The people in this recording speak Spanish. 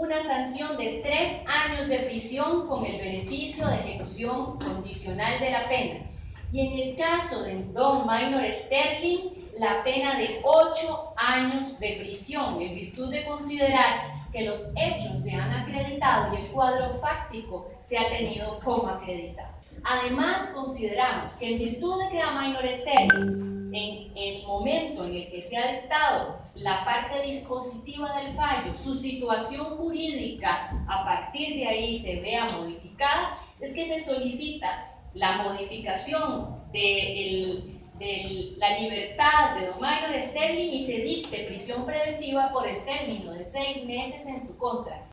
una sanción de 3 años de prisión con el beneficio de ejecución condicional de la pena. Y en el caso de Don Minor Sterling, la pena de 8 años de prisión, en virtud de considerar que los hechos se han acreditado y el cuadro fáctico se ha tenido como acreditado. Además, consideramos que en virtud de que a Minor Sterling, en el momento en el que se ha dictado la parte dispositiva del fallo, su situación jurídica a partir de ahí se vea modificada, es que se solicita la modificación de la libertad de Don Minor Sterling y se dicte prisión preventiva por el término de 6 meses en su contra.